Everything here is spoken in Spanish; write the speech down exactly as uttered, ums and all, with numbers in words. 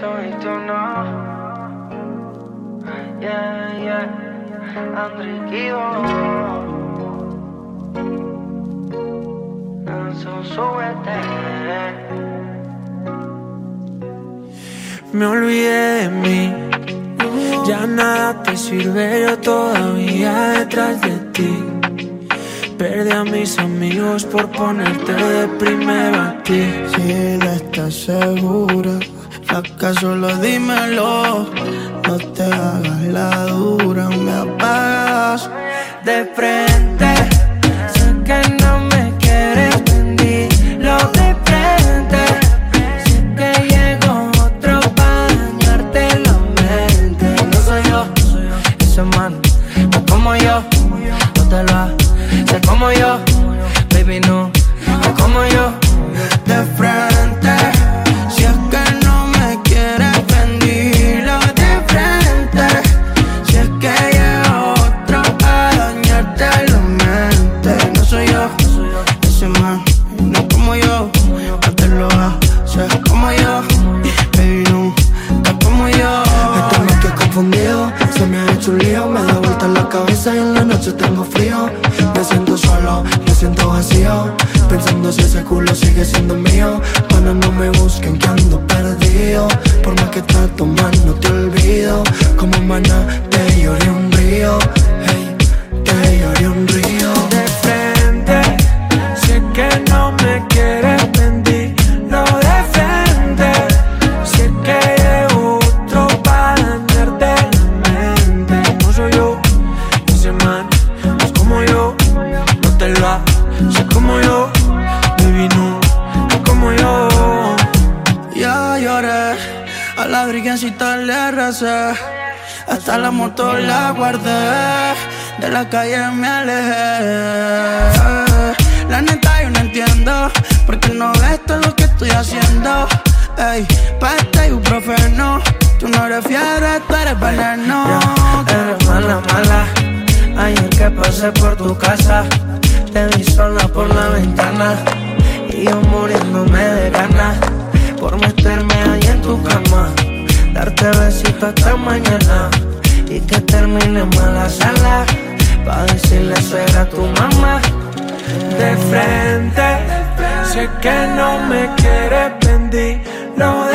soy tú, no. Yeah, yeah. Andriquivo. So súbete. Me olvidé de mí, ya nada te sirve, yo todavía detrás de ti. Perdí a mis amigos por ponerte de primero a ti. Si no estás segura, acaso lo dímelo. No te hagas la dura, me apagas de frente. Sé que no me quieres, dilo de frente. Sé que llegó otro pa' dañarte la mente. No soy yo, ese man, no como yo. No te lo haces como yo, baby, no, no como yo. De frente, si es que no me quieres, dilo de frente. Si es que llegó otro pa' dañarte la mente. No soy yo, ese man, no como yo. No te lo haces como yo, baby, no, no como yo. Esta noche confundido, se me ha hecho un lío. Me da vuelta la cabeza y en la noche tengo frío. Me siento solo, me siento vacío, pensando si ese culo sigue siendo mío. Pana, no me busquen que ando perdido. Por más que trato mal no te olvido. Como maná te lloré un río. Hey, te lloré un río. De frente, sé que no me quieres, dilo de frente. Sé que llegó otro pa' dañarte la mente. No soy yo, ese man, no es como yo. No te lo haces como yo, baby, no, no como yo. Ya lloré, a la virgencita le recé. Hasta la moto la guardé, de la calle me alejé. La neta yo no entiendo, porque no ves todo lo que estoy haciendo. Ey, pa' este ibuprofeno, tú no eres fiebre, tú eres veneno. Yeah, eres mala, mala. Ayer que pasé por tu casa, te vi sola por la ventana y yo muriéndome de ganas por meterme ahí en tu cama, darte besitos hasta mañana y que termine mal la sala pa' decirle suegra a tu mamá. De frente, sé que no me quieres, dilo